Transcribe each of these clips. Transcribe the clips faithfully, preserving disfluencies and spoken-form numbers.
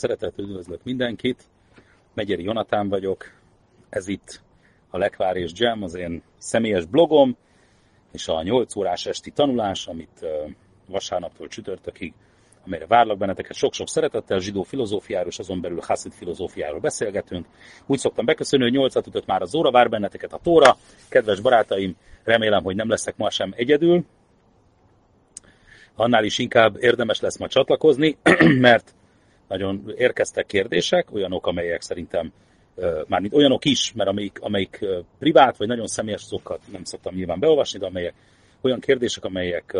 Szeretettel üdvözlök mindenkit, Megyeri Jonatán vagyok, ez itt a Lekvár és Jam, az én személyes blogom, és a nyolc órás esti tanulás, amit vasárnaptól csütörtökig, amelyre várlak benneteket sok-sok szeretettel, zsidó filozófiáról és azon belül haszid filozófiáról beszélgetünk. Úgy szoktam beköszönni, hogy nyolcat ütött már az óra, vár benneteket a tóra. Kedves barátaim, remélem, hogy nem leszek ma sem egyedül. Annál is inkább érdemes lesz ma csatlakozni, mert nagyon érkeztek kérdések, olyanok, amelyek szerintem, mármint olyanok is, mert amelyik, amelyik privát, vagy nagyon személyes, azokat nem szoktam nyilván beolvasni, de amelyek olyan kérdések, amelyek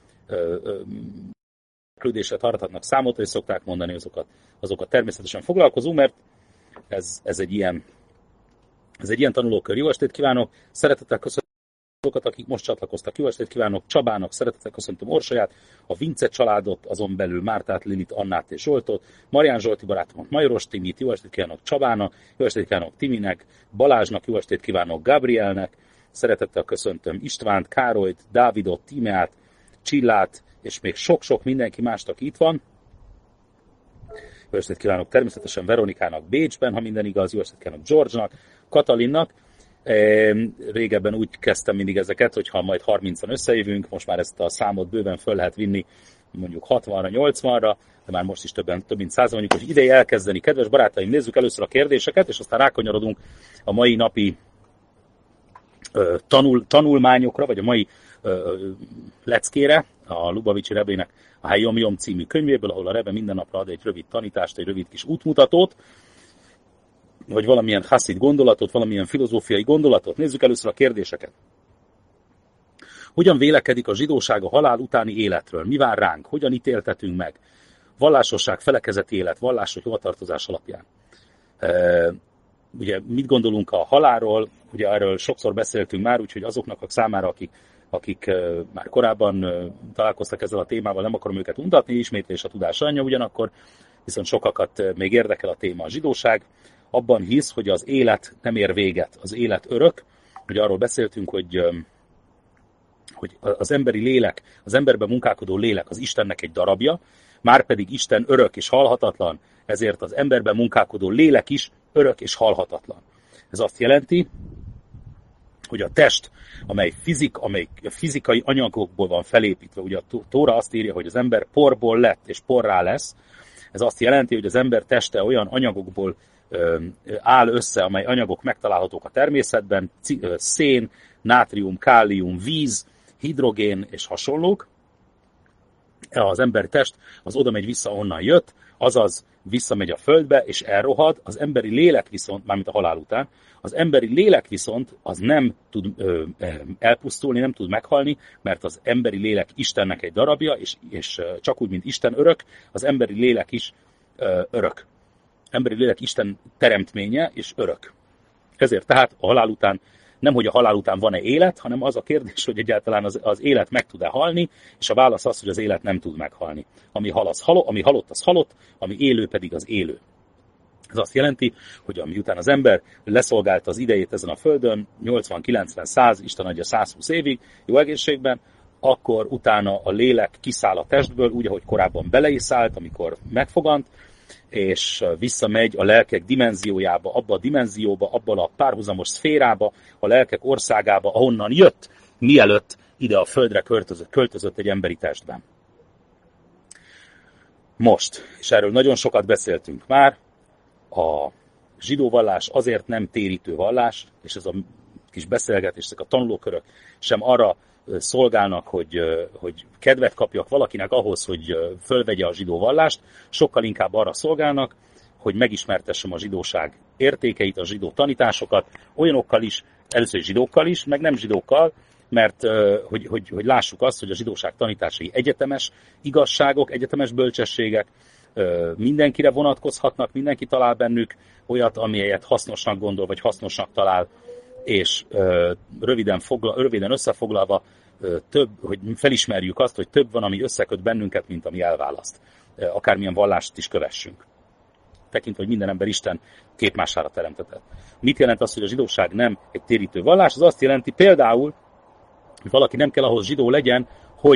küldésre tarthatnak számot, és szokták mondani, azokat, azokat természetesen foglalkozunk, mert ez, ez, egy ilyen, ez egy ilyen tanulókör. Jó estét kívánok, szeretettel köszönöm azokat, akik most csatlakoztak. Jó estét kívánok Csabának, szeretettel köszöntöm Orsaját, a Vince családot, azon belül Mártát, Lilit, Annát és Zsoltot, Marián Zsolti barátomat, Majoros Timit, jó estét kívánok Csabának, jó estét kívánok Timinek, Balázsnak, jó estét kívánok Gabrielnek, szeretettel köszöntöm Istvánt, Károlyt, Dávidot, Tímeát, Csillát, és még sok-sok mindenki mást, aki itt van. Jó estét kívánok természetesen Veronikának Bécsben, ha minden igaz, jó estét kívánok George-nak, Katalinnak. Régebben úgy kezdtem mindig ezeket, hogy ha majd harmincan összejövünk, most már ezt a számot bőven föl lehet vinni mondjuk hatvanra, nyolcvanra, de már most is többen, több mint százan mondjuk, hogy ideje elkezdeni. Kedves barátaim, nézzük először a kérdéseket, és aztán rákanyarodunk a mai napi uh, tanul, tanulmányokra, vagy a mai uh, leckére, a Lubavicsi Rebének a Hayom Yom című könyvéből, ahol a Rebe minden napra ad egy rövid tanítást, egy rövid kis útmutatót, vagy valamilyen haszid gondolatot, valamilyen filozófiai gondolatot. Nézzük először a kérdéseket. Hogyan vélekedik a zsidóság a halál utáni életről? Mi vár ránk? Hogyan ítéltetünk meg? Vallásosság, felekezeti élet, vallásos hovatartozás alapján. E, ugye mit gondolunk a halálról? Ugye erről sokszor beszéltünk már, úgyhogy azoknak a számára, akik, akik már korábban találkoztak ezzel a témával, nem akarom őket untatni, ismétlés a tudás anyja, ugyanakkor viszont sokakat még érdekel a téma. A zsidóság abban hisz, hogy az élet nem ér véget, az élet örök. Ugye arról beszéltünk, hogy, hogy az emberi lélek, az emberben munkálkodó lélek az Istennek egy darabja, márpedig Isten örök és halhatatlan, ezért az emberben munkálkodó lélek is örök és halhatatlan. Ez azt jelenti, hogy a test, amely, fizik, amely fizikai anyagokból van felépítve, ugye a Tóra azt írja, hogy az ember porból lett és porrá lesz, ez azt jelenti, hogy az ember teste olyan anyagokból áll össze, amely anyagok megtalálhatók a természetben, szén, nátrium, kálium, víz, hidrogén és hasonlók. Az emberi test az oda megy vissza, onnan jött, azaz visszamegy a földbe, és elrohad. Az emberi lélek viszont, mármint a halál után, az emberi lélek viszont az nem tud ö, elpusztulni, nem tud meghalni, mert az emberi lélek Istennek egy darabja, és, és csak úgy, mint Isten örök, az emberi lélek is ö, örök. Emberi lélek Isten teremtménye és örök. Ezért tehát a halál után, nem hogy a halál után van-e élet, hanem az a kérdés, hogy egyáltalán az, az élet meg tud-e halni, és a válasz az, hogy az élet nem tud meghalni. Ami, hal, az halott, ami halott, az halott, ami élő pedig az élő. Ez azt jelenti, hogy amiután az ember leszolgálta az idejét ezen a földön, nyolcvan, kilencven, száz, Isten adja száz húsz évig, jó egészségben, akkor utána a lélek kiszáll a testből, úgy, ahogy korábban bele is szállt, amikor megfogant, és visszamegy a lelkek dimenziójába, abba a dimenzióba, abban a párhuzamos szférába, a lelkek országába, ahonnan jött, mielőtt ide a földre költözött, költözött egy emberi testben. Most, és erről nagyon sokat beszéltünk már, a zsidó vallás azért nem térítő vallás, és ez a kis beszélgetés, ezek a tanulókörök sem arra szolgálnak, hogy, hogy kedvet kapjak valakinek ahhoz, hogy fölvegye a zsidó vallást, sokkal inkább arra szolgálnak, hogy megismertessem a zsidóság értékeit, a zsidó tanításokat, olyanokkal is, először zsidókkal is, meg nem zsidókkal, mert hogy, hogy, hogy lássuk azt, hogy a zsidóság tanításai egyetemes igazságok, egyetemes bölcsességek, mindenkire vonatkozhatnak, mindenki talál bennük olyat, amelyet hasznosnak gondol, vagy hasznosnak talál, és röviden, fogla, röviden összefoglalva több, hogy felismerjük azt, hogy több van, ami összeköt bennünket, mint ami elválaszt. Akármilyen vallást is kövessünk. Tekintve, hogy minden ember Isten képmására teremtetett. Mit jelent az, hogy a zsidóság nem egy térítő vallás? Az azt jelenti például, hogy valaki nem kell ahhoz zsidó legyen, hogy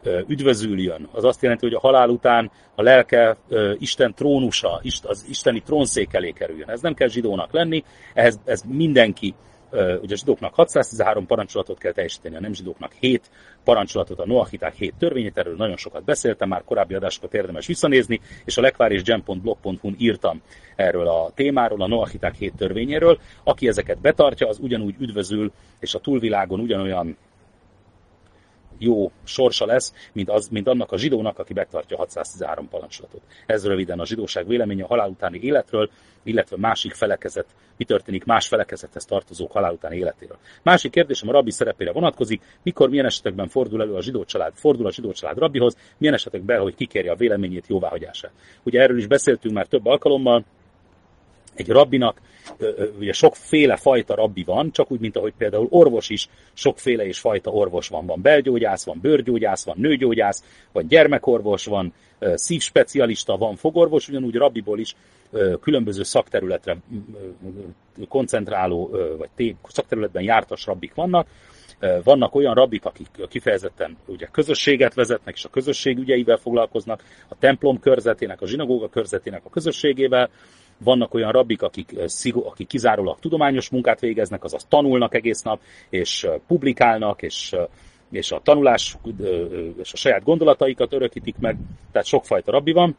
üdvözüljön. Az azt jelenti, hogy a halál után a lelke Isten trónusa, az isteni trónszék elé kerüljön. Ez nem kell zsidónak lenni, ehhez ez mindenki, ugye a zsidóknak hatszáztizenhárom parancsolatot kell teljesíteni, a nem zsidóknak hét parancsolatot, a noachiták hét törvényét, erről nagyon sokat beszéltem, már korábbi adásokat érdemes visszanézni, és a lekvár és gem pont blog pont hu-n írtam erről a témáról, a noachiták hét törvényéről. Aki ezeket betartja, az ugyanúgy üdvözül, és a túlvilágon ugyanolyan jó sorsa lesz, mint, az, mint annak a zsidónak, aki betartja hatszáztizenhárom parancsolatot. Ez röviden a zsidóság véleménye a halál utáni életről, illetve másik felekezet, mi történik más felekezethez tartozók halál utáni életéről. Másik kérdésem a rabbi szerepére vonatkozik, mikor, milyen esetekben fordul elő a zsidó család, fordul a zsidó család rabbihoz, milyen esetekben, hogy kikérje a véleményét, jóváhagyását. Ugye erről is beszéltünk már több alkalommal, egy rabbinak, ugye sokféle fajta rabbi van, csak úgy, mint ahogy például orvos is, sokféle és fajta orvos van. Van belgyógyász, van bőrgyógyász, van nőgyógyász, van gyermekorvos, van szívspecialista, van fogorvos, ugyanúgy rabbiból is különböző szakterületre koncentráló, vagy szakterületben jártas rabbik vannak. Vannak olyan rabbik, akik kifejezetten ugye közösséget vezetnek, és a közösség ügyeivel foglalkoznak, a templom körzetének, a zsinagóga körzetének a közösségével. Vannak olyan rabbik, akik, akik kizárólag tudományos munkát végeznek, azaz tanulnak egész nap, és publikálnak, és, és a tanulás és a saját gondolataikat örökítik meg, tehát sokfajta rabbi van.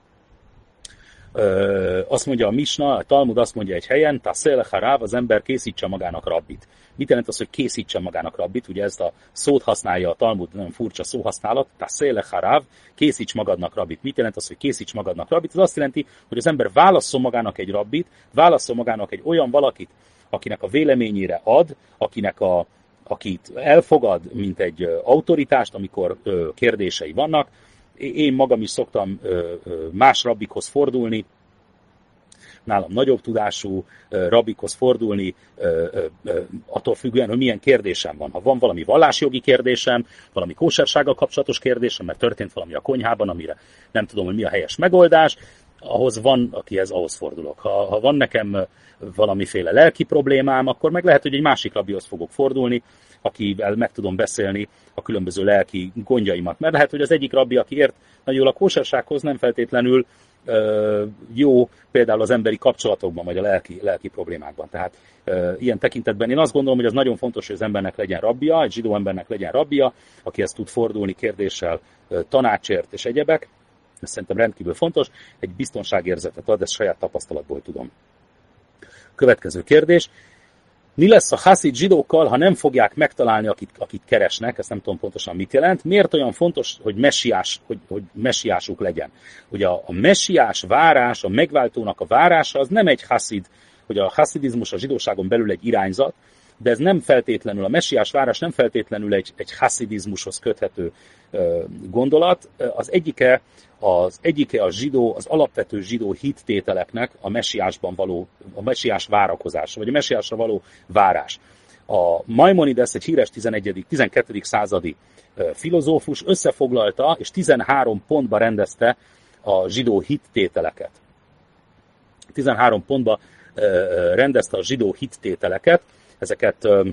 Azt mondja a Misna, a Talmud azt mondja egy helyen, Tasel Haráv, az ember készítse magának rabbit. Mit jelent az, hogy készítse magának rabbit? Ugye ezt a szót használja a Talmud, nagyon furcsa szóhasználat, Tasel Haráv, készíts magadnak rabbit. Mit jelent az, hogy készíts magadnak rabbit? Ez azt jelenti, hogy az ember válasszon magának egy rabbit, válasszon magának egy olyan valakit, akinek a véleményére ad, akinek a, akit elfogad, mint egy autoritást, amikor kérdései vannak. Én magam is szoktam más rabbikhoz fordulni, nálam nagyobb tudású rabbikhoz fordulni, attól függően, hogy milyen kérdésem van. Ha van valami vallásjogi kérdésem, valami kósersággal kapcsolatos kérdésem, mert történt valami a konyhában, amire nem tudom, hogy mi a helyes megoldás, ahhoz van, akihez ahhoz fordulok. Ha, ha van nekem valamiféle lelki problémám, akkor meg lehet, hogy egy másik rabbihoz fogok fordulni, akivel meg tudom beszélni a különböző lelki gondjaimat. Mert lehet, hogy az egyik rabbi, aki ért nagyon jól a kósersághoz, nem feltétlenül ö, jó például az emberi kapcsolatokban, vagy a lelki, lelki problémákban. Tehát ö, ilyen tekintetben én azt gondolom, hogy az nagyon fontos, hogy az embernek legyen rabbia, egy zsidó embernek legyen rabbia, akihez tud fordulni kérdéssel, ö, tanácsért és egyebek. Ez szerintem rendkívül fontos, egy biztonságérzetet ad, ezt saját tapasztalatból tudom. Következő kérdés. Mi lesz a haszid zsidókkal, ha nem fogják megtalálni, akit, akit keresnek? Ezt nem tudom pontosan mit jelent. Miért olyan fontos, hogy messiás, hogy, hogy messiásuk legyen? Ugye a, a messiás várás, a megváltónak a várása, az nem egy haszid, hogy a haszidizmus a zsidóságon belül egy irányzat, de ez nem feltétlenül, a messiás várás nem feltétlenül egy, egy haszidizmushoz köthető ö, gondolat. Az egyike, az egyike a zsidó, az alapvető zsidó hittételeknek a messiásban való, a messiás várakozása, vagy a messiásra való várás. A Maimonides, egy híres tizenegyedik tizenkettedik századi ö, filozófus összefoglalta, és tizenhárom pontba rendezte a zsidó hittételeket. tizenhárom pontba ö, rendezte a zsidó hittételeket. Ezeket ö,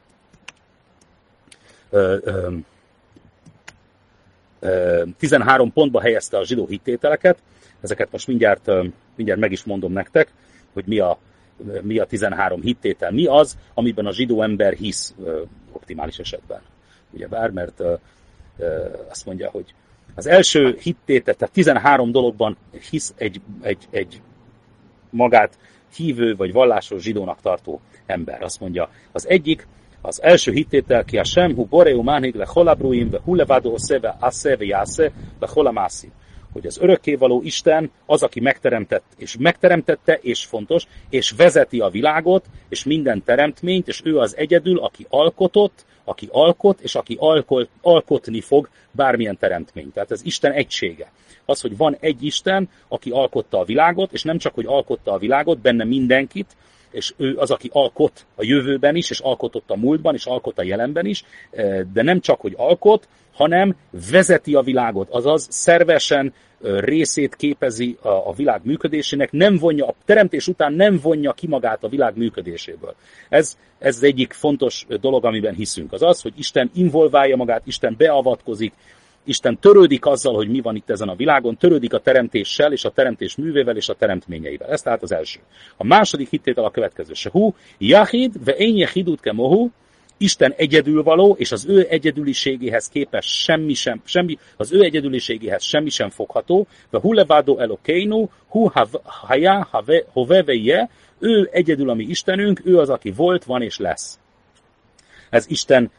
ö, ö, ö, tizenhárom pontba helyezte a zsidó hittételeket. Ezeket most mindjárt, ö, mindjárt meg is mondom nektek, hogy mi a, mi a tizenhárom hittétel. Mi az, amiben a zsidó ember hisz ö, optimális esetben. Ugyebár, mert ö, ö, azt mondja, hogy az első hittétel, tehát tizenhárom dologban hisz egy, egy, egy magát hívő vagy vallásos zsidónak tartó ember. Azt mondja, az egyik, az első hittétel ki a sem, hu boreu manhig le holabruim, ve hu levado oszeve asze ve jásze, le holamászi. Hogy az örökkévaló Isten az, aki megteremtett, és megteremtette, és fontos, és vezeti a világot, és minden teremtményt, és ő az egyedül, aki alkotott, aki alkot, és aki alkot, alkotni fog bármilyen teremtményt. Tehát ez Isten egysége. Az, hogy van egy Isten, aki alkotta a világot, és nem csak, hogy alkotta a világot, benne mindenkit, és ő az, aki alkot a jövőben is, és alkotott a múltban, és alkot a jelenben is, de nem csak, hogy alkot, hanem vezeti a világot, azaz szervesen részét képezi a világ működésének, nem vonja, a teremtés után nem vonja ki magát a világ működéséből. Ez, ez az egyik fontos dolog, amiben hiszünk. Az az, hogy Isten involválja magát, Isten beavatkozik, Isten törődik azzal, hogy mi van itt ezen a világon, törődik a teremtéssel, és a teremtés művével, és a teremtményeivel. Ez tehát az első. A második hittétel a következő. Sehu, Yahid, ve én Yahidut kemohu, Isten egyedülvaló, és az ő egyedüliségéhez képest semmi sem, semmi, az ő egyedüliségéhez semmi sem fogható, ve hu levado elokeinu, hu haya hoveveje, ő egyedül a mi Istenünk, ő az, aki volt, van és lesz. Ez Isten,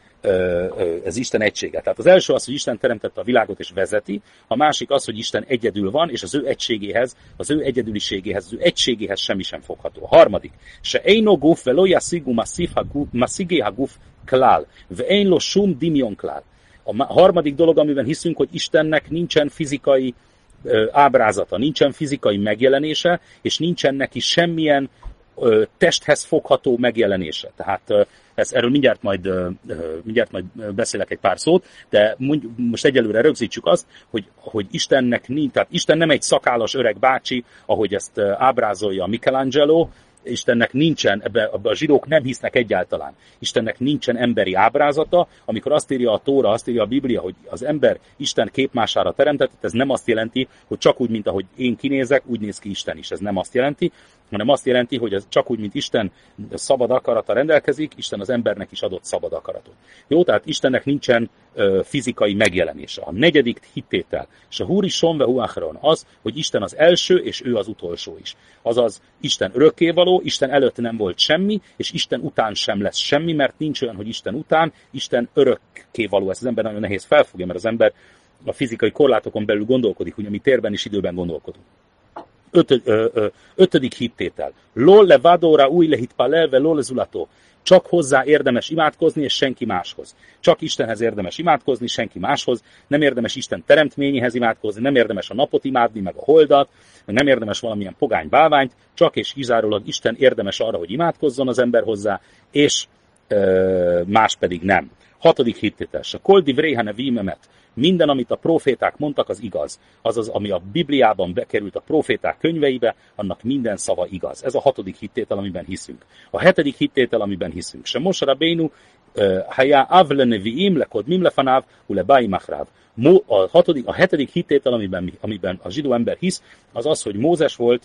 ez Isten egysége. Tehát az első az, hogy Isten teremtette a világot és vezeti, a másik az, hogy Isten egyedül van, és az ő egységéhez, az ő egyedüliségéhez, az ő egységéhez semmi sem fogható. A harmadik, se eino guf velo yasigu masigé haguf klál, ve einlo sum dimion klál. A harmadik dolog, amiben hiszünk, hogy Istennek nincsen fizikai ábrázata, nincsen fizikai megjelenése, és nincsen neki semmilyen testhez fogható megjelenése. Tehát ez, erről mindjárt majd, mindjárt majd beszélek egy pár szót, de most egyelőre rögzítsük azt, hogy, hogy Istennek nincs, tehát Isten nem egy szakállas öreg bácsi, ahogy ezt ábrázolja Michelangelo, Istennek nincsen, ebbe, ebbe a zsidók nem hisznek egyáltalán. Istennek nincsen emberi ábrázata, amikor azt írja a Tóra, azt írja a Biblia, hogy az ember Isten képmására teremtett, ez nem azt jelenti, hogy csak úgy, mint ahogy én kinézek, úgy néz ki Isten is. Ez nem azt jelenti, hanem azt jelenti, hogy ez csak úgy, mint Isten szabad akarata rendelkezik, Isten az embernek is adott szabad akaratot. Jó, tehát Istennek nincsen ö, fizikai megjelenése. A negyedik hittétel, se húri sonve huachron, az, hogy Isten az első, és ő az utolsó is. Azaz, Isten örökkévaló, Isten előtt nem volt semmi, és Isten után sem lesz semmi, mert nincs olyan, hogy Isten után, Isten örökkévaló. Ezt az ember nagyon nehéz felfogja, mert az ember a fizikai korlátokon belül gondolkodik, ugye mi térben és időben gondolkodunk. Ötöd, ö, ö, ötödik hittétel. Lol levadóra új lehitpalelve lol lezulató. Csak hozzá érdemes imádkozni, és senki máshoz. Csak Istenhez érdemes imádkozni, senki máshoz. Nem érdemes Isten teremtményéhez imádkozni, nem érdemes a napot imádni, meg a holdat, meg nem érdemes valamilyen pogány bálványt, csak és kizárólag Isten érdemes arra, hogy imádkozzon az ember hozzá, és ö, más pedig nem. Hatodik hittétel. A koldi vréhane vímemet. Minden, amit a proféták mondtak, az igaz. Azaz, ami a Bibliában bekerült a proféták könyveibe, annak minden szava igaz. Ez a hatodik hittétel, amiben hiszünk. A hetedik hittétel, amiben hiszünk. Se Moshe Rabbeinu, haya avle neviim lekodmim lefanáv, ule bái machráv. A, hatodik, a hetedik hittétel, amiben, amiben a zsidó ember hisz, az az, hogy Mózes volt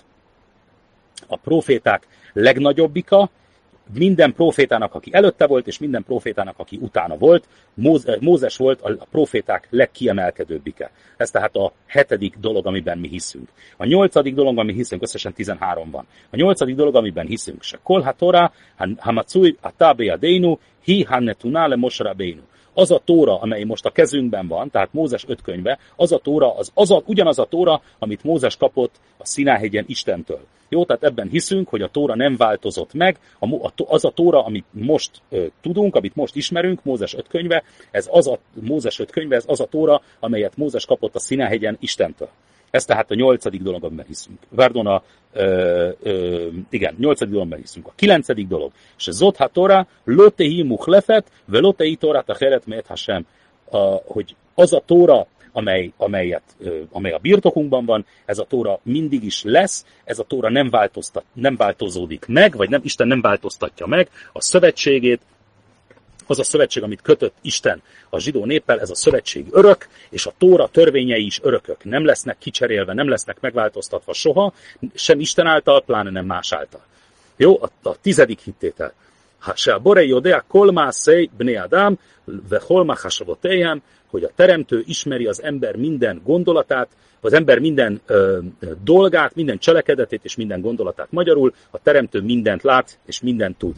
a proféták legnagyobbika, minden profétának, aki előtte volt, és minden profétának, aki utána volt, Mózes volt a proféták legkiemelkedőbbike. Ez tehát a hetedik dolog, amiben mi hiszünk. A nyolcadik dolog, amiben hiszünk, összesen tizenhárom van. A nyolcadik dolog, amiben hiszünk, se kol ha-tora, ha-matsui, ha-tabe-yadeinu, hi-ha-netunale Moshe Rabbeinu. Az a tóra, amely most a kezünkben van, tehát Mózes öt könyve, az a tóra, az, az a, ugyanaz a tóra, amit Mózes kapott a Szinájhegyen Istentől. Jó, tehát ebben hiszünk, hogy a tóra nem változott meg, a, az a tóra, amit most ö, tudunk, amit most ismerünk, Mózes öt könyve, ez az a Mózes öt könyve, ez az a tóra, amelyet Mózes kapott a Szinájhegyen Istentől. Ez tehát a nyolcadik dolog, amiben hiszünk. Pardon, a, ö, ö, igen, nyolcadik dologban hiszünk. A kilencedik dolog. Se zot ha-tora, lo tehi muchlefet, ve lo tehi torát acheret me'et Hashem. Hogy az a tóra, amely, amelyet, ö, amely a birtokunkban van, ez a tóra mindig is lesz, ez a tóra nem, változtat, nem változódik meg, vagy nem, Isten nem változtatja meg a szövetségét. Az a szövetség, amit kötött Isten a zsidó néppel, ez a szövetség örök, és a Tóra törvényei is örökök. Nem lesznek kicserélve, nem lesznek megváltoztatva soha, sem Isten által, pláne nem más által. Jó, a, a tizedik hittétel. Se a borei odea kolmá szej bne Adam, ve holma hasavotéhem, hogy a teremtő ismeri az ember minden gondolatát, az ember minden ö, dolgát, minden cselekedetét és minden gondolatát. Magyarul a teremtő mindent lát és mindent tud.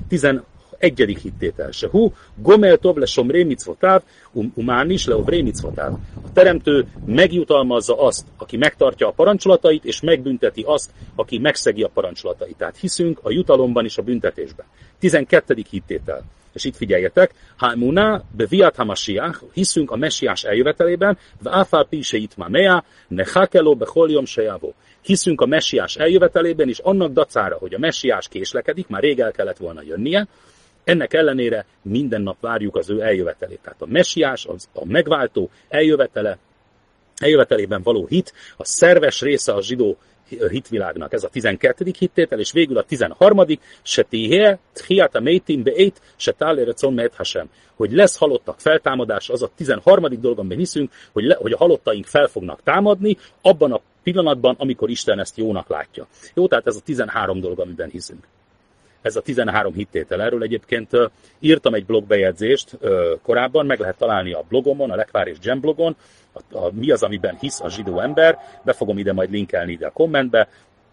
Egyedik hittétel se. Hú, gomel tov le somré micvotáv, um, umán is le ovré micvotáv. A teremtő megjutalmazza azt, aki megtartja a parancsolatait, és megbünteti azt, aki megszegi a parancsolatait. Tehát hiszünk a jutalomban és a büntetésben. Tizenkettedik hittétel. És itt figyeljetek, Hámuná beviat hamasiach, hiszünk a messiás eljövetelében, v'áfál pise itma mea, nechakeló becholjom sejávó. Hiszünk a messiás eljövetelében, és annak dacára, hogy a messiás késlekedik, már rég el kellett volna jönnie, ennek ellenére minden nap várjuk az ő eljövetelét. Tehát a messiás, az a megváltó eljövetele, eljövetelében való hit, a szerves része a zsidó hitvilágnak ez a tizenkettedik hittétel, és végül a tizenharmadik se tihé, tchiat a métim beét, se tálére commet hasem, hogy lesz halottak feltámadás, az a tizenharmadik dolog, amiben hiszünk, hogy, le, hogy a halottaink fel fognak támadni, abban a pillanatban, amikor Isten ezt jónak látja. Jó, tehát ez a tizenhárom dolog, amiben hiszünk. Ez a tizenhárom hittétel. Erről egyébként uh, írtam egy blogbejegyzést uh, korábban, meg lehet találni a blogomon, a Lekvár és Gem blogon, a, a, mi az, amiben hisz a zsidó ember, be fogom ide majd linkelni ide a kommentbe,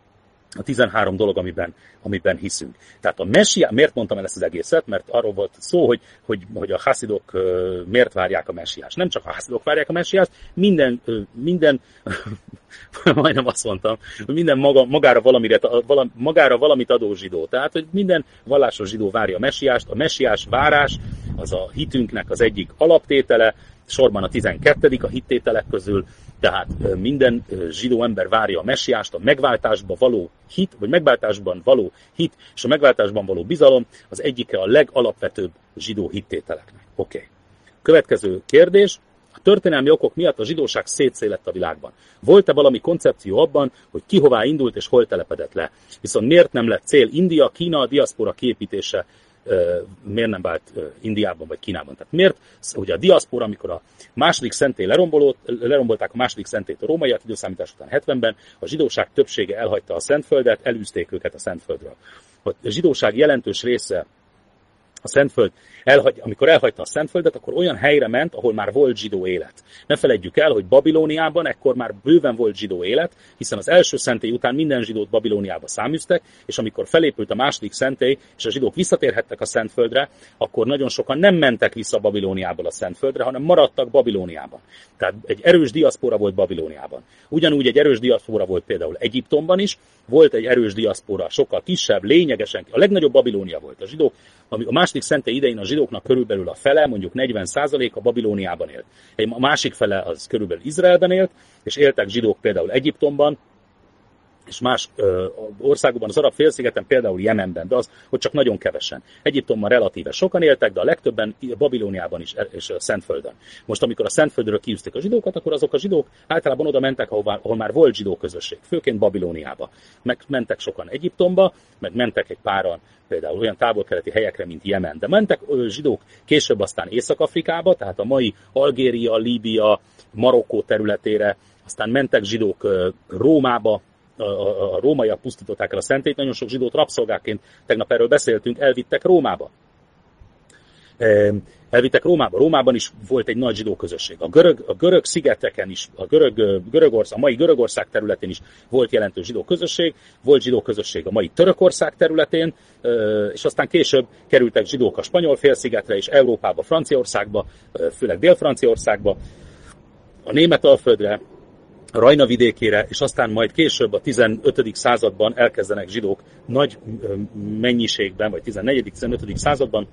a tizenhárom dolog, amiben, amiben hiszünk. Tehát a messiás, miért mondtam el ezt az egészet? Mert arról volt szó, hogy, hogy, hogy a haszidok uh, miért várják a messiást. Nem csak a haszidok várják a messiást, minden, uh, minden majdnem azt mondtam, hogy minden maga, magára, valamire, vala, magára valamit adó zsidó. Tehát, hogy minden vallásos zsidó várja a messiást. A messiás várás az a hitünknek az egyik alaptétele, sorban a tizenkettedik a hittételek közül, tehát minden zsidó ember várja a messiást, a megváltásban való hit, vagy megváltásban való hit, és a megváltásban való bizalom az egyike a legalapvetőbb zsidó hittételeknek. Oké. Okay. Következő kérdés. A történelmi okok miatt a zsidóság szétszélett a világban. Volt-e valami koncepció abban, hogy ki hová indult és hol telepedett le? Viszont miért nem lett cél India, Kína, a diaszpora kiépítése, miért nem vált Indiában vagy Kínában? Tehát miért, hogy a diaszpora, amikor a második szentély lerombolták a második szentélyt a rómaiak időszámítás után hetvenben, a zsidóság többsége elhagyta a Szentföldet, elűzték őket a Szentföldről. A zsidóság jelentős része a Szentföld, elhagy, amikor elhagyta a Szentföldet, akkor olyan helyre ment, ahol már volt zsidó élet. Ne feledjük el, hogy Babilóniában ekkor már bőven volt zsidó élet, hiszen az első szentély után minden zsidót Babilóniába száműztek, és amikor felépült a második szentély, és a zsidók visszatérhettek a Szentföldre, akkor nagyon sokan nem mentek vissza Babilóniából a Szentföldre, hanem maradtak Babilóniában. Tehát egy erős diaszpora volt Babilóniában. Ugyanúgy egy erős diaszpora volt például Egyiptomban is, volt egy erős diaszpora, sokkal kisebb, lényegesen, a legnagyobb Babilónia volt. A zsidók, ami a második szentély idején a zsidóknak körülbelül a fele, mondjuk negyven százalék a Babilóniában élt. A másik fele az körülbelül Izraelben élt, és éltek zsidók például Egyiptomban, és más ö, országokban, az Arab-félszigeten, például Jemenben, de az, hogy csak nagyon kevesen. Egyiptomban relatíve sokan éltek, de a legtöbben Babilóniában is, és Szentföldön. Most, amikor a Szentföldről kiűzték a zsidókat, akkor azok a zsidók általában oda mentek, ahol, ahol már volt zsidó közösség, főként Babilóniába. Meg mentek sokan Egyiptomba, meg mentek egy páran például olyan távol-keleti helyekre, mint Jemen. De mentek ö, zsidók később aztán Észak-Afrikába, tehát a mai Algéria, Líbia, Marokkó területére, aztán mentek zsidók ö, Rómába, a, a rómaiak pusztították el a szentélyt, nagyon sok zsidót rabszolgáként, tegnap erről beszéltünk, elvittek Rómába. Elvittek Rómába. Rómában is volt egy nagy zsidó közösség. A görög, a görög szigeteken is, a, görög, Görögország, a mai Görögország területén is volt jelentős zsidó közösség, volt zsidó közösség a mai Törökország területén, és aztán később kerültek zsidók a Spanyol félszigetre és Európába, Franciaországba, főleg Dél-Franciaországba, a Németalföldre, a Rajna vidékére, és aztán majd később a tizenötödik században elkezdenek zsidók nagy mennyiségben, vagy tizennegyedik tizenötödik században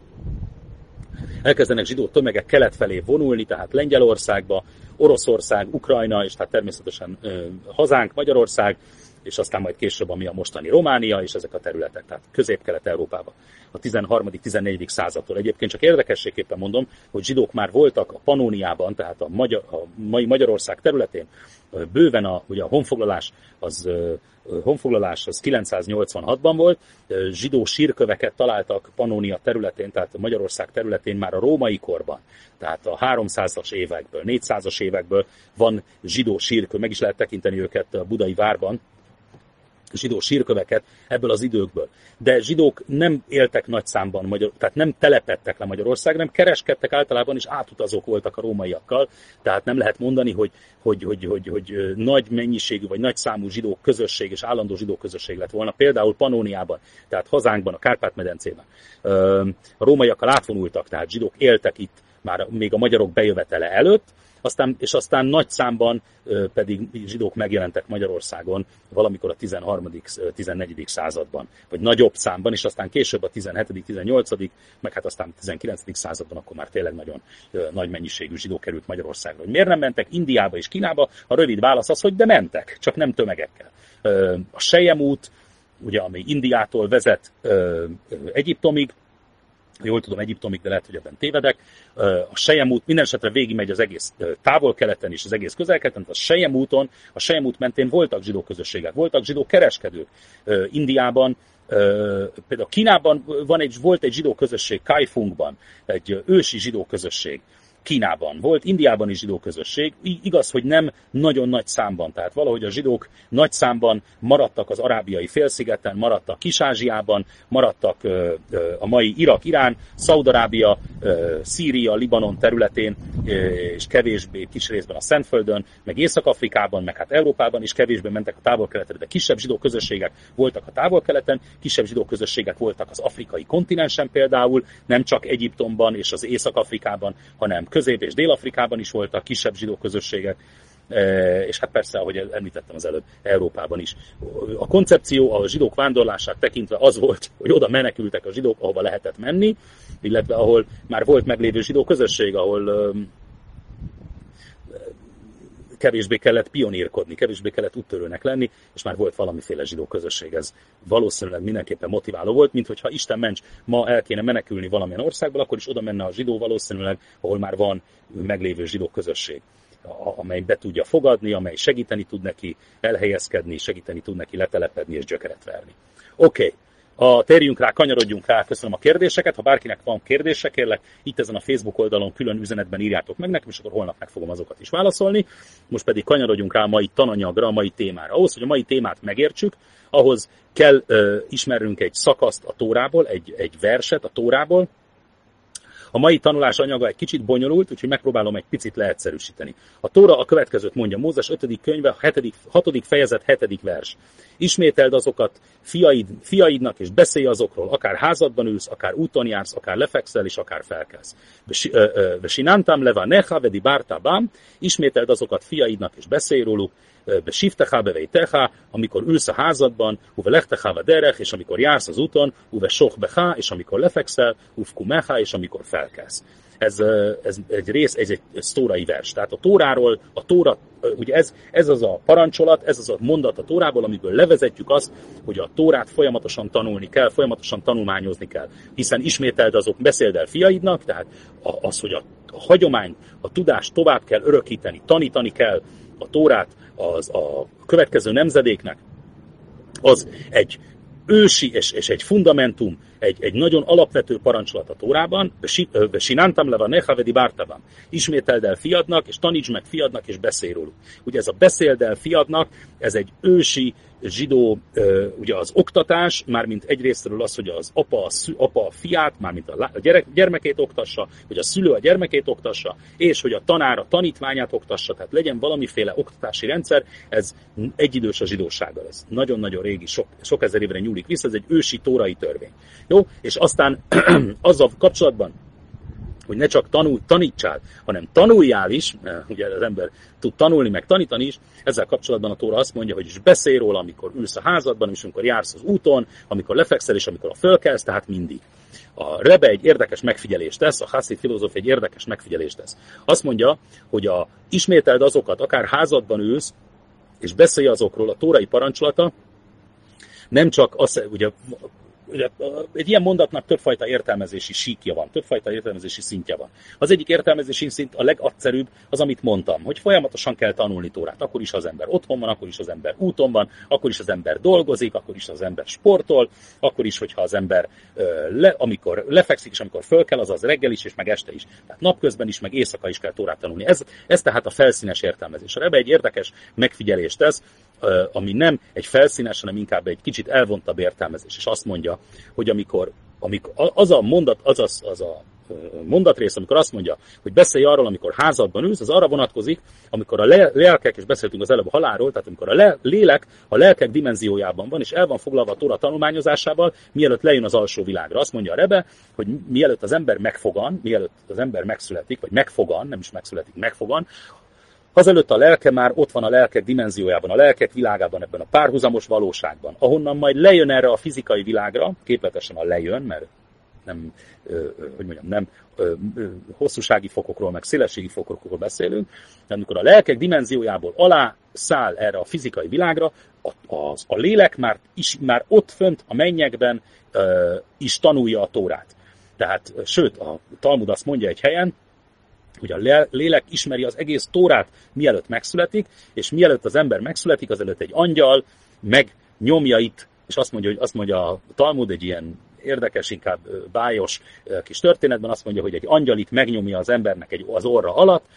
elkezdenek zsidó tömegek kelet felé vonulni, tehát Lengyelországba, Oroszország, Ukrajna, és tehát természetesen hazánk, Magyarország, és aztán majd később, ami a mostani Románia, és ezek a területek, tehát Közép-Kelet-Európában a tizenharmadik tizenegyedik századtól. Egyébként csak érdekességképpen mondom, hogy zsidók már voltak a Pannóniában, tehát a, Magyar, a mai Magyarország területén, bőven a, ugye a honfoglalás az, a honfoglalás az kilencszáznyolcvanhatban volt, zsidó sírköveket találtak Pannónia területén, tehát a Magyarország területén már a római korban, tehát a háromszázas évekből, négyszázas évekből van zsidó sírköv, meg is lehet tekinteni őket a budai várban, zsidó sírköveket ebből az időkből. De zsidók nem éltek nagy számban, magyar, tehát nem telepedtek le Magyarországra, nem kereskedtek általában, és átutazók voltak a rómaiakkal, tehát nem lehet mondani, hogy, hogy, hogy, hogy, hogy nagy mennyiségű, vagy nagy számú zsidó közösség és állandó zsidó közösség lett volna, például Pannóniában, tehát hazánkban, a Kárpát-medencében. A rómaiakkal átvonultak, tehát zsidók éltek itt már még a magyarok bejövetele előtt, Aztán, és aztán nagy számban ö, pedig zsidók megjelentek Magyarországon valamikor a tizenharmadik tizennegyedik században, vagy nagyobb számban, és aztán később a tizenhetedik tizennyolcadik meg hát aztán a tizenkilencedik században akkor már tényleg nagyon ö, nagy mennyiségű zsidó került Magyarországra. Hogy miért nem mentek Indiába és Kínába? A rövid válasz az, hogy de mentek, csak nem tömegekkel. Ö, a Sejem út, ugye, ami Indiától vezet ö, ö, Egyiptomig, jól tudom, Egyiptomig, de lehet, hogy ebben tévedek. A Sejem út minden esetre végigmegy az egész távol-keleten és az egész közel-keleten, a Sejem úton, a Sejem út mentén voltak zsidó közösségek, voltak zsidó kereskedők. Indiában, például Kínában van egy, volt egy zsidó közösség, Kaifungban, egy ősi zsidó közösség. Kínában volt, Indiában is zsidó közösség, igaz, hogy nem nagyon nagy számban, tehát valahogy a zsidók nagy számban maradtak az arábiai félszigeten, maradtak Kis-Ázsiában, maradtak a mai Irak, Irán, Szaúd-Arábia, Szíria, Libanon területén, és kevésbé kis részben a Szentföldön, meg Észak-Afrikában, meg hát Európában is kevésbé mentek a távol-keletre, de kisebb zsidó közösségek voltak a távol-keleten, kisebb zsidó közösségek voltak az afrikai kontinensen például, nem csak Egyiptomban és az Észak-Afrikában, hanem Közép- és Dél-Afrikában is voltak kisebb zsidó közösségek, és hát persze, ahogy említettem az előbb, Európában is. A koncepció a zsidók vándorlását tekintve az volt, hogy oda menekültek a zsidók, ahova lehetett menni, illetve ahol már volt meglévő zsidó közösség, ahol kevésbé kellett pionírkodni, kevésbé kellett úttörőnek lenni, és már volt valamiféle zsidó közösség. Ez valószínűleg mindenképpen motiváló volt, mint hogyha Isten ments, ma el kéne menekülni valamilyen országból, akkor is oda menne a zsidó valószínűleg, ahol már van meglévő zsidó közösség, amely be tudja fogadni, amely segíteni tud neki elhelyezkedni, segíteni tud neki letelepedni és gyökeret verni. Oké. Okay. A térjünk rá, kanyarodjunk rá, köszönöm a kérdéseket. Ha bárkinek van kérdése, kérlek, itt ezen a Facebook oldalon külön üzenetben írjátok meg nekem, és akkor holnap meg fogom azokat is válaszolni. Most pedig kanyarodjunk rá a mai tananyagra, a mai témára. Ahhoz, hogy a mai témát megértsük, ahhoz kell uh, ismernünk egy szakaszt a Tórából, egy, egy verset a Tórából. A mai tanulás anyaga egy kicsit bonyolult, úgyhogy megpróbálom egy picit leegyszerűsíteni. A Tóra a következőt mondja, Mózes ötödik könyve, hatodik fejezet, hetedik vers. Ismételd azokat fiaid, fiaidnak, és beszélj azokról, akár házadban ülsz, akár úton jársz, akár lefekszel, és akár felkelsz. Vesinántam leva necha vedi bártábám, ismételd azokat fiaidnak, és beszélj róluk, besiftecha beveitecha, amikor ülsz a házadban, uve lechtecha vaderech, és amikor jársz az úton, uve sochbecha, és amikor lefekszel, ufkumecha, és amikor felkelsz. Ez, ez egy rész, ez egy ez tórai vers. Tehát a Tóráról, a Tóra, ugye ez, ez az a parancsolat, ez az a mondat a Tórából, amiből levezetjük azt, hogy a Tórát folyamatosan tanulni kell, folyamatosan tanulmányozni kell. Hiszen ismételd azok, beszéld el fiaidnak, tehát az, hogy a, a hagyomány, a tudást tovább kell örökíteni, tanítani kell a Tórát az a következő nemzedéknek, az egy ősi és, és egy fundamentum, egy, egy nagyon alapvető parancsolat a Tórában, sinántam leva necha vedi bártabam. Ismételd el fiadnak, és tanítsd meg fiadnak, és beszélj róluk. Ugye ez a beszéld el fiadnak, ez egy ősi zsidó, ugye az oktatás, mármint egyrésztről az, hogy az apa a, szü, apa a fiát, mármint a gyerek, gyermekét oktassa, hogy a szülő a gyermekét oktassa, és hogy a tanár a tanítványát oktassa, tehát legyen valamiféle oktatási rendszer, ez egyidős a zsidósággal. Ez nagyon-nagyon régi, sok, sok ezer évre nyúlik vissza, ez egy ősi tórai törvény. Jó? És aztán azzal kapcsolatban, hogy ne csak tanul, tanítsál, hanem tanuljál is, ugye az ember tud tanulni, meg tanítani is, ezzel kapcsolatban a Tóra azt mondja, hogy is beszélj róla, amikor ülsz a házadban, és amikor jársz az úton, amikor lefekszel, és amikor a fölkelsz, tehát mindig. A Rebbe egy érdekes megfigyelést tesz, a Hasszid filozóf egy érdekes megfigyelést tesz. Azt mondja, hogy a, ismételd azokat, akár házadban ülsz, és beszélj azokról, a tórai parancsolata, nem csak az, ugye, ugye, egy ilyen mondatnak többfajta értelmezési síkja van, többfajta értelmezési szintje van. Az egyik értelmezési szint a legegyszerűbb az, amit mondtam, hogy folyamatosan kell tanulni Tórát. Akkor is az ember otthon van, akkor is az ember úton van, akkor is az ember dolgozik, akkor is az ember sportol, akkor is, hogyha az ember le, amikor lefekszik, és amikor föl kell, azaz reggel is, és meg este is. Tehát napközben is, meg éjszaka is kell Tórát tanulni. Ez, ez tehát a felszínes értelmezés. Ebbe egy érdekes megfigyelést tesz, ami nem egy felszínes, hanem inkább egy kicsit elvontabb értelmezés. És azt mondja, hogy amikor, amikor az a mondat, az a, az a mondatrész, amikor azt mondja, hogy beszélj arról, amikor házadban ülsz, az arra vonatkozik, amikor a lelkek, és beszéltünk az előbb a halálról, tehát amikor a lélek a lelkek dimenziójában van, és el van foglalva a Tóra tanulmányozásával, mielőtt lejön az alsó világra. Azt mondja a Rebbe, hogy mielőtt az ember megfogan, mielőtt az ember megszületik, vagy megfogan, nem is megszületik, megfogan, azelőtt a lelke már ott van a lelkek dimenziójában, a lelkek világában, ebben a párhuzamos valóságban, ahonnan majd lejön erre a fizikai világra, képletesen a lejön, mert nem, hogy mondjam, nem hosszúsági fokokról, meg szélességi fokokról beszélünk, de amikor a lelkek dimenziójából alá száll erre a fizikai világra, a, a, a lélek már, is, már ott fönt a mennyekben is tanulja a Tórát. Tehát, sőt, a Talmud azt mondja egy helyen, hogy a lélek ismeri az egész Tórát, mielőtt megszületik, és mielőtt az ember megszületik, azelőtt egy angyal megnyomja itt, és azt mondja, hogy azt mondja a Talmud egy ilyen érdekes, inkább bájos kis történetben, azt mondja, hogy egy angyal itt megnyomja az embernek egy, az orra alatt,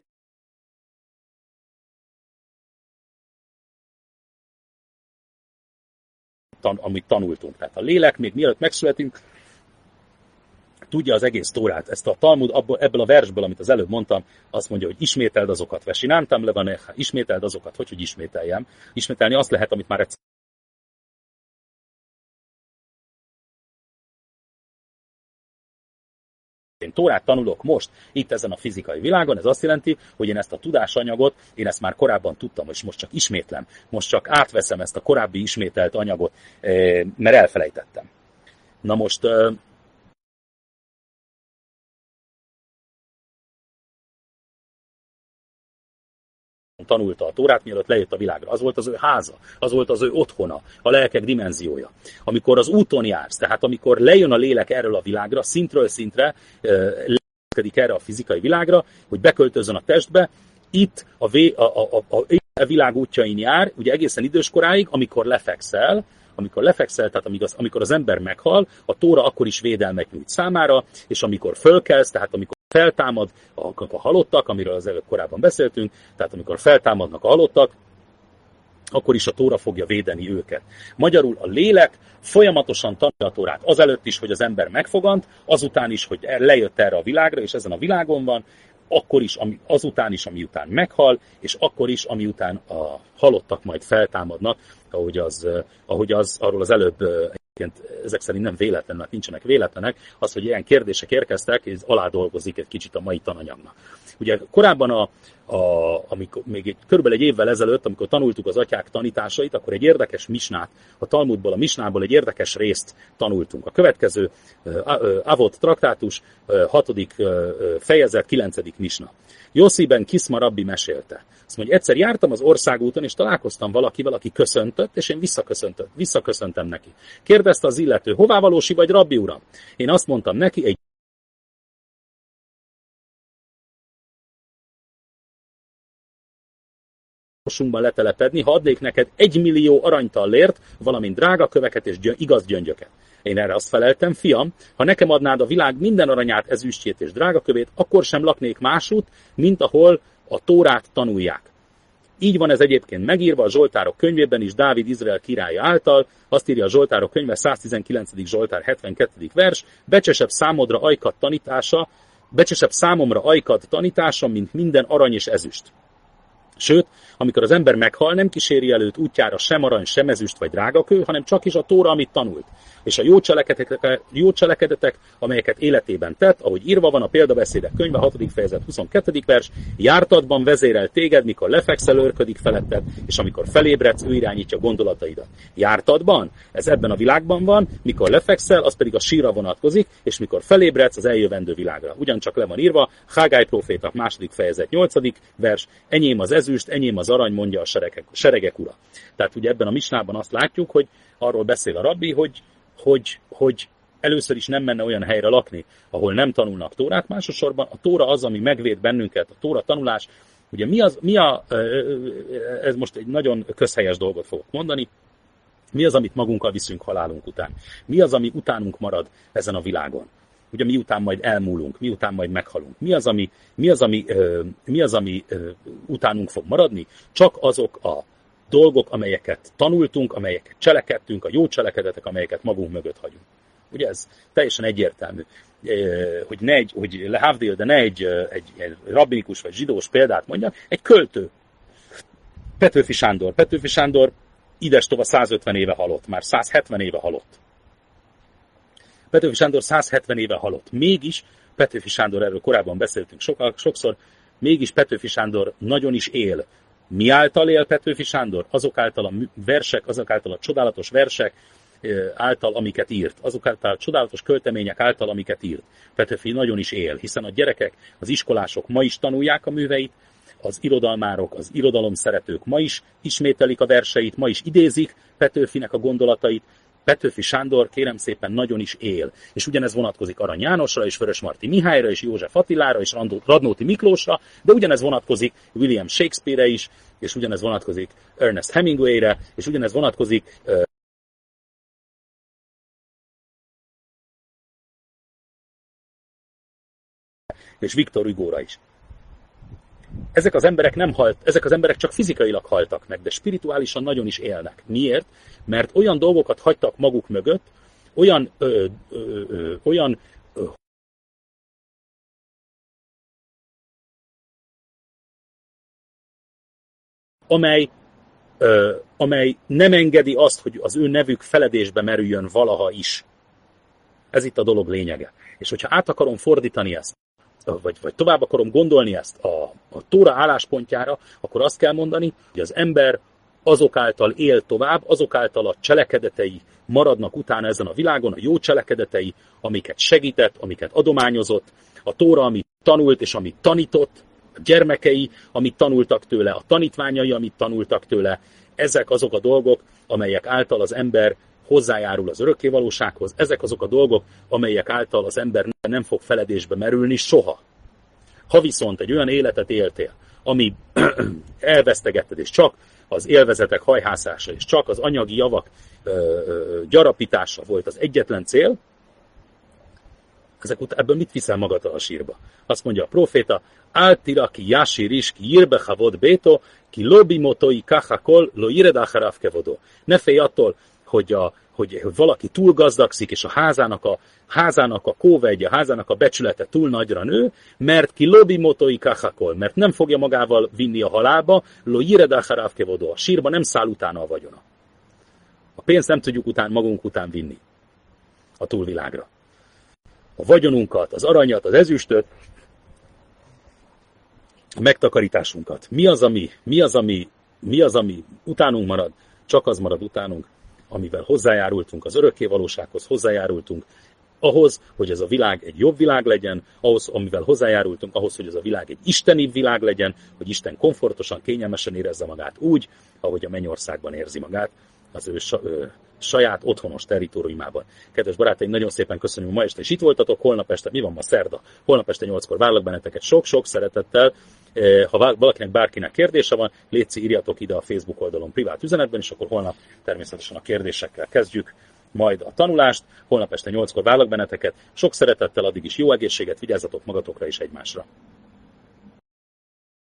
tan, amit tanultunk. Tehát a lélek még mielőtt megszületünk, tudja az egész Tórát. Ezt a Talmud abból, ebből a versből, amit az előbb mondtam, azt mondja, hogy ismételd azokat. Vesinántam levaneha, ismételd azokat, hogy, hogy ismételjem. Ismételni azt lehet, amit már egyszer én Tórát tanulok most, itt ezen a fizikai világon, ez azt jelenti, hogy én ezt a tudásanyagot, én ezt már korábban tudtam, és most csak ismétlem. Most csak átveszem ezt a korábbi ismételt anyagot, mert elfelejtettem. Na most tanulta a Tórát, mielőtt lejött a világra. Az volt az ő háza, az volt az ő otthona, a lelkek dimenziója. Amikor az úton jársz, tehát amikor lejön a lélek erről a világra, szintről szintre lelkedik erre a fizikai világra, hogy beköltözzön a testbe, itt a, vé, a, a, a, a világ útjain jár, ugye egészen időskoráig, amikor lefekszel, amikor lefekszel, tehát amikor az, amikor az ember meghal, a Tóra akkor is védelmet nyújt számára, és amikor fölkelsz, tehát amikor feltámad a, a halottak, amiről az előbb korábban beszéltünk, tehát amikor feltámadnak a halottak, akkor is a Tóra fogja védeni őket. Magyarul a lélek folyamatosan tanulja a Tórát. Azelőtt is, hogy az ember megfogant, azután is, hogy lejött erre a világra, és ezen a világon van, akkor is, ami, azután is, ami után meghal, és akkor is, ami után a halottak majd feltámadnak, ahogy az, ahogy az arról az előbb, ezek szerint nem véletlen, mert nincsenek véletlenek, az, hogy ilyen kérdések érkeztek, ez alá dolgozik egy kicsit a mai tananyagnak. Ugye korábban, a, a, amikor, még egy, körülbelül egy évvel ezelőtt, amikor tanultuk az atyák tanításait, akkor egy érdekes misnát, a Talmudból, a misnából egy érdekes részt tanultunk. A következő Avot traktátus, hatodik fejezet, kilencedik misna. Yossiben Kiszma rabbi mesélte. Azt mondja, egyszer jártam az országúton, és találkoztam valakivel, aki köszöntött, és én visszaköszöntött, visszaköszöntem neki. Kérdezte az illető, hová valósi vagy, rabbi uram? Én azt mondtam neki, egy sosunkban letelepedni, ha adnék neked egy millió aranytallért, valamint drága köveket és gyö- igaz gyöngyöket. Én erre azt feleltem, fiam, ha nekem adnád a világ minden aranyát, ezüstjét és drága kövét, akkor sem laknék másút, mint ahol a Tórát tanulják. Így van ez egyébként megírva a Zsoltárok könyvében is Dávid Izrael királya által, azt írja a Zsoltárok könyve száztizenkilencedik Zsoltár hetvenkettedik vers, becsesebb számodra ajkat tanítása, becsesebb számomra ajkat tanítása, mint minden arany és ezüst. Sőt, amikor az ember meghal, nem kíséri előtt útjára sem arany, sem ezüst vagy drágakő, hanem csak is a Tóra, amit tanult. És a jó cselekedetek, jó cselekedetek, amelyeket életében tett, ahogy írva van a példabeszédek könyve, hatodik fejezet, huszonkettedik vers, jártadban vezérel téged, mikor lefekszel, őrködik feletted, és amikor felébredsz, ő irányítja gondolataidat. Jártadban? Ez ebben a világban van, mikor lefekszel, az pedig a sírra vonatkozik, és mikor felébredsz, az eljövendő világra. Ugyancsak le van írva, Hágály próféta második fejezet, nyolcadik vers, enyém az ezüst, enyém az arany, mondja a seregek, seregek ura. Tehát ugye ebben a misnában azt látjuk, hogy arról beszél a rabbi, hogy, hogy, hogy először is nem menne olyan helyre lakni, ahol nem tanulnak Tórát, másosorban a Tóra az, ami megvéd bennünket, a Tóra tanulás. Ugye mi, az, mi a, ez most egy nagyon közhelyes dolgot fogok mondani, mi az, amit magunkkal viszünk halálunk után? Mi az, ami utánunk marad ezen a világon? Ugye miután majd elmúlunk, miután majd meghalunk. Mi az, ami, mi az, ami, mi az, ami utánunk fog maradni? Csak azok a dolgok, amelyeket tanultunk, amelyeket cselekedtünk, a jó cselekedetek, amelyeket magunk mögött hagyunk. Ugye ez teljesen egyértelmű, hogy ne egy, hogy lehavdil, de ne egy, egy, egy rabbinikus vagy zsidós példát mondjak, egy költő. Petőfi Sándor. Petőfi Sándor idestova százötven éve halott, már százhetven éve halott. Petőfi Sándor százhetven éve halott. Mégis, Petőfi Sándor, erről korábban beszéltünk sokszor, mégis Petőfi Sándor nagyon is él. Mi által él Petőfi Sándor? Azok által a versek, azok által a csodálatos versek által, amiket írt. Azok által a csodálatos költemények által, amiket írt. Petőfi nagyon is él, hiszen a gyerekek, az iskolások ma is tanulják a műveit, az irodalmárok, az irodalom szeretők ma is ismételik a verseit, ma is idézik Petőfinek a gondolatait, Petőfi Sándor kérem szépen nagyon is él. És ugyanez vonatkozik Arany Jánosra, és Vörösmarty Mihályra, és József Attilára, és Radnóti Miklósra, de ugyanez vonatkozik William Shakespeare-re is, és ugyanez vonatkozik Ernest Hemingway-re, és ugyanez vonatkozik uh, és Victor Hugo-ra is. Ezek az emberek nem halt, ezek az emberek csak fizikailag haltak meg, de spirituálisan nagyon is élnek. Miért? Mert olyan dolgokat hagytak maguk mögött, olyan, ö, ö, ö, olyan ö, amely, ö, amely nem engedi azt, hogy az ő nevük feledésbe merüljön valaha is. Ez itt a dolog lényege. És hogyha át akarom fordítani ezt, Vagy, vagy tovább akarom gondolni ezt a, a Tóra álláspontjára, akkor azt kell mondani, hogy az ember azok által él tovább, azok által a cselekedetei maradnak utána ezen a világon, a jó cselekedetei, amiket segített, amiket adományozott, a Tóra, amit tanult és amit tanított, a gyermekei, amit tanultak tőle, a tanítványai, amit tanultak tőle, ezek azok a dolgok, amelyek által az ember hozzájárul az örökkévalósághoz, ezek azok a dolgok, amelyek által az ember nem fog feledésbe merülni soha. Ha viszont egy olyan életet éltél, ami elvesztegetted, és csak az élvezetek hajhászása, és csak az anyagi javak ö, ö, gyarapítása volt az egyetlen cél, ezek után ebből mit viszel magaddal a sírba? Azt mondja a próféta, Altira ki yashir is ki yirbe havod béto, ki lobi motoi kachakol lo yired acharav kevodo. Ne félj attól, hogy, a, hogy, hogy valaki túl gazdagszik, és a házának a, házának a kóvegye, a házának a becsülete túl nagyra nő, mert ki lobi motoi kachakol, mert nem fogja magával vinni a halálba, lo yired acharav kevodo. A sírba nem száll utána a vagyona. A pénzt nem tudjuk után, magunk után vinni a túlvilágra. A vagyonunkat, az aranyat, az ezüstöt, a megtakarításunkat. Mi az, ami, mi az, ami, mi az, ami utánunk marad? Csak az marad utánunk, amivel hozzájárultunk az örökké valósághoz, hozzájárultunk ahhoz, hogy ez a világ egy jobb világ legyen, ahhoz, amivel hozzájárultunk ahhoz, hogy ez a világ egy istenibb világ legyen, hogy Isten komfortosan, kényelmesen érezze magát úgy, ahogy a mennyországban érzi magát, az ő saját otthonos territóriumában. Kedves barátaim, nagyon szépen köszönjük, ma este is itt voltatok, holnap este, mi van ma szerda? Holnap este nyolckor várlak benneteket sok-sok szeretettel. Ha valakinek bárkinek kérdése van, létszi, írjatok ide a Facebook oldalon privát üzenetben, és akkor holnap természetesen a kérdésekkel kezdjük majd a tanulást. Holnap este nyolckor várlak benneteket. Sok szeretettel, addig is jó egészséget, vigyázzatok magatokra és egymásra.